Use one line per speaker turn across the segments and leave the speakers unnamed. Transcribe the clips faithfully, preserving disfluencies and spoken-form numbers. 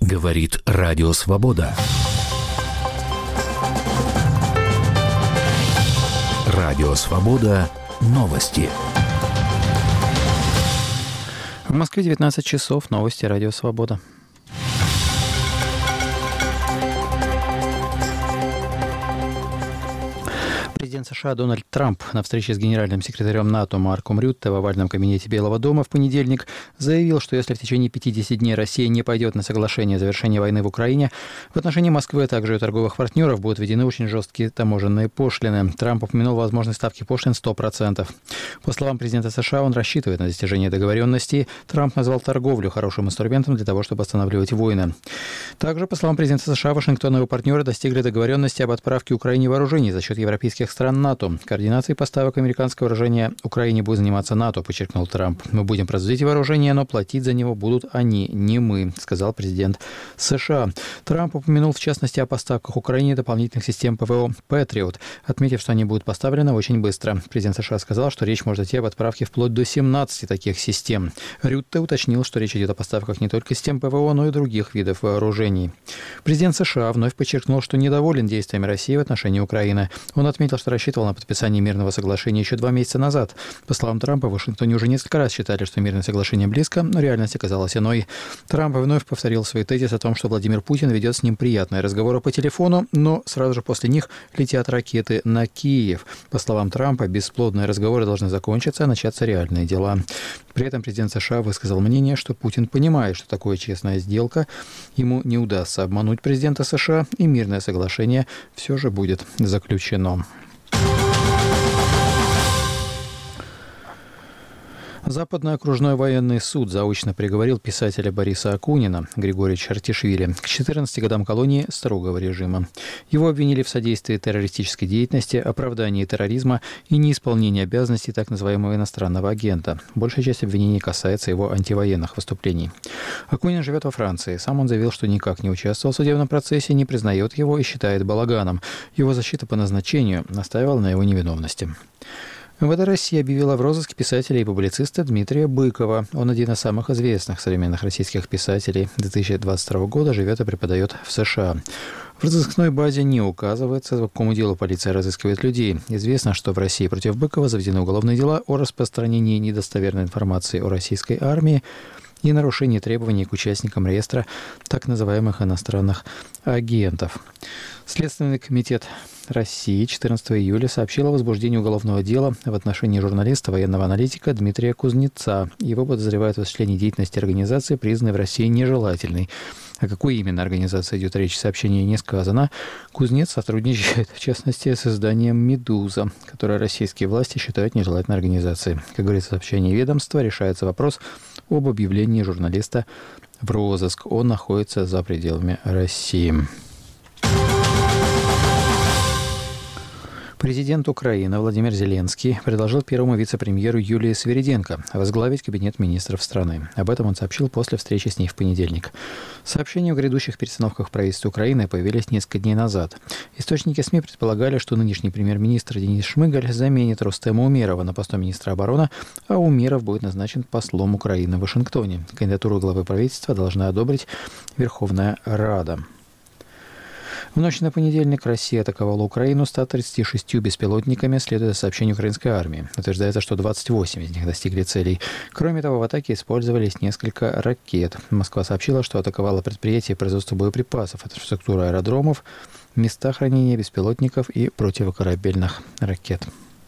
Говорит Радио Свобода. Радио Свобода. Новости.
В Москве девятнадцать часов. Новости Радио Свобода. Президент США Дональд Трамп на встрече с генеральным секретарем НАТО Марком Рютте в овальном кабинете Белого дома в понедельник заявил, что если в течение пятидесяти дней Россия не пойдет на соглашение о завершении войны в Украине, в отношении Москвы, а также ее торговых партнеров будут введены очень жесткие таможенные пошлины. Трамп упомянул возможность ставки пошлин сто процентов. По словам президента США, он рассчитывает на достижение договоренности. Трамп назвал торговлю хорошим инструментом для того, чтобы останавливать войны. Также, по словам президента США, Вашингтон и его партнеры достигли договоренности об отправке Украине вооружений за счет европейских стран НАТО. Координацией поставок американского вооружения Украине будет заниматься НАТО, подчеркнул Трамп. Мы будем производить вооружение, но платить за него будут они, не мы, сказал президент США. Трамп упомянул в частности о поставках Украине дополнительных систем ПВО «Патриот», отметив, что они будут поставлены очень быстро. Президент США сказал, что речь может идти об отправке вплоть до семнадцати таких систем. Рютте уточнил, что речь идет о поставках не только систем ПВО, но и других видов вооружений. Президент США вновь подчеркнул, что недоволен действиями России в отношении Украины. Он отметил, что рассчитывал на подписание мирного соглашения еще два месяца назад. По словам Трампа, в Вашингтоне уже несколько раз считали, что мирное соглашение близко, но реальность оказалась иной. Трамп вновь повторил свой тезис о том, что Владимир Путин ведет с ним приятные разговоры по телефону, но сразу же после них летят ракеты на Киев. По словам Трампа, бесплодные разговоры должны закончиться, а начаться реальные дела. При этом президент США высказал мнение, что Путин понимает, что такое честная сделка ему не удастся обмануть президента США, и мирное соглашение все же будет заключено. Западный окружной военный суд заочно приговорил писателя Бориса Акунина Григория Чартишвили к четырнадцати годам колонии строгого режима. Его обвинили в содействии террористической деятельности, оправдании терроризма и неисполнении обязанностей так называемого иностранного агента. Большая часть обвинений касается его антивоенных выступлений. Акунин живет во Франции. Сам он заявил, что никак не участвовал в судебном процессе, не признает его и считает балаганом. Его защита по назначению настаивала на его невиновности. МВД России объявила в розыске писателя и публициста Дмитрия Быкова. Он один из самых известных современных российских писателей. С две тысячи двадцать второго года живет и преподает в США. В разыскной базе не указывается, по какому делу полиция разыскивает людей. Известно, что в России против Быкова заведены уголовные дела о распространении недостоверной информации о российской армии и нарушении требований к участникам реестра так называемых иностранных агентов. Следственный комитет России четырнадцатого июля сообщил о возбуждении уголовного дела в отношении журналиста, военного аналитика Дмитрия Кузнеца. Его подозревают в осуществлении деятельности организации, признанной в России нежелательной. О какой именно организации идет речь, в сообщении не сказано. Кузнец сотрудничает, в частности, с изданием «Медуза», которое российские власти считают нежелательной организацией. Как говорится в сообщении ведомства, решается вопрос об объявлении журналиста в розыск. Он находится за пределами России. Президент Украины Владимир Зеленский предложил первому вице-премьеру Юлии Свириденко возглавить кабинет министров страны. Об этом он сообщил после встречи с ней в понедельник. Сообщения о грядущих перестановках в правительстве Украины появились несколько дней назад. Источники СМИ предполагали, что нынешний премьер-министр Денис Шмыгаль заменит Рустема Умерова на посту министра обороны, а Умеров будет назначен послом Украины в Вашингтоне. Кандидатуру главы правительства должна одобрить Верховная Рада. В ночь на понедельник Россия атаковала Украину ста тридцатью шестью беспилотниками, следуя сообщению украинской армии. Утверждается, что двадцать восемь из них достигли целей. Кроме того, в атаке использовались несколько ракет. Москва сообщила, что атаковала предприятия производства боеприпасов, инфраструктуру аэродромов, места хранения беспилотников и противокорабельных ракет.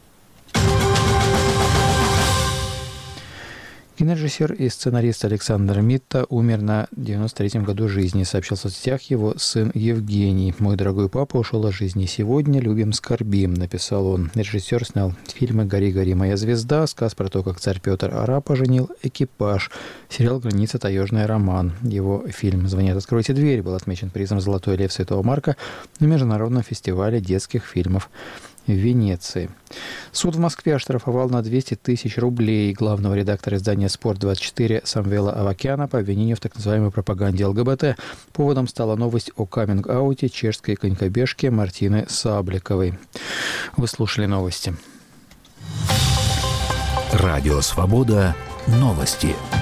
Кинорежиссер и сценарист Александр Митта умер на девяносто третьем году жизни, сообщил в соцсетях его сын Евгений. «Мой дорогой папа ушел из жизни сегодня, любим, скорбим», написал он. Режиссер снял фильмы «Гори, гори, моя звезда», сказ про то, как царь Петр Ара поженил, «Экипаж», сериал «Граница. Таежный роман». Его фильм «Звонят, откройте дверь» был отмечен призом «Золотой лев Святого Марка» на Международном фестивале детских фильмов в Венеции. Суд в Москве оштрафовал на двести тысяч рублей главного редактора издания «Спорт двадцать четыре» Самвела Авакяна по обвинению в так называемой пропаганде ЛГБТ. Поводом стала новость о каминг-ауте чешской конькобежки Мартины Сабликовой. Вы слушали новости.
Радио «Свобода». Новости.